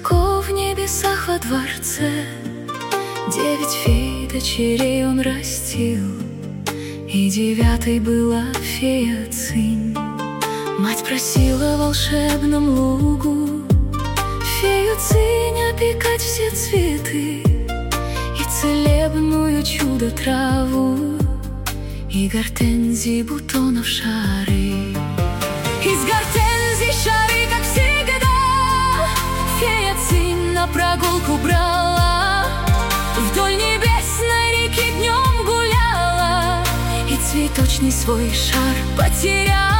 высоко в небесах во дворце 9 фей дочерей он растил, и 9-й была фея Цинь. Мать просила в волшебном лугу фею Цинь опекать все цветы, и целебную чудо-траву, и гортензии бутонов шары. Из гортензий шары, как всегда, фея Цинь на прогулку брала, вдоль небесной реки днем гуляла, и цветочный свой шар потеряла.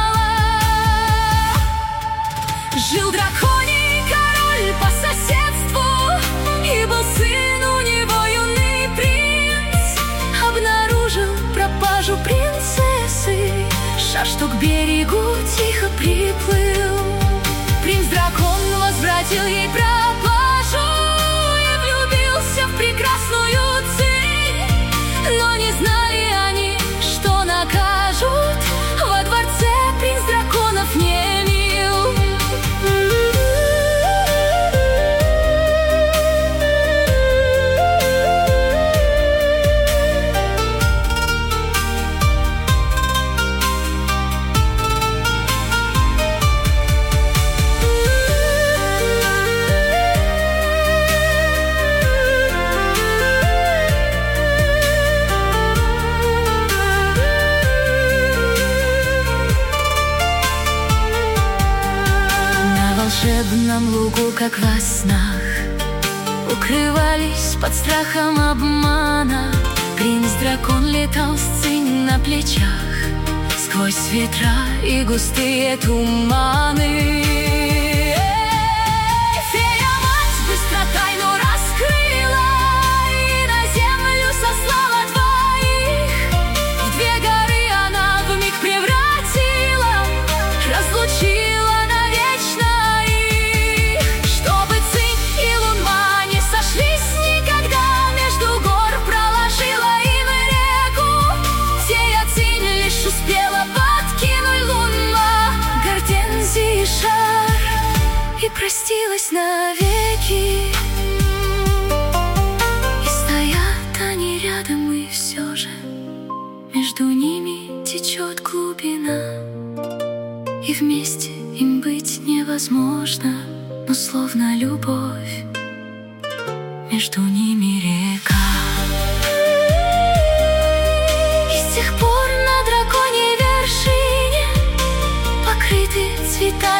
Жил драконий король по соседству, и был сын у него юный принц. Обнаружил пропажу принцессы, шар, что к берегу тихо приплыл. Принц-дракон возвратил ей пропажу и влюбился в прекрасную Цинь. Но не знали они, что накажут, во дворце принц драконов не мил. В волшебном лугу, как во снах, укрывались под страхом обмана. Принц-дракон летал с Цинь на плечах сквозь ветра и густые туманы. Фея-мать быстро тайну раскрыла и на землю сослала двоих. В 2 горы она вмиг превратила, разлучила и простилась навеки. И стоят они рядом, и все же между ними течет глубина, и вместе им быть невозможно, но словно любовь между ними река. И с тех пор на драконьей вершине покрыты цветами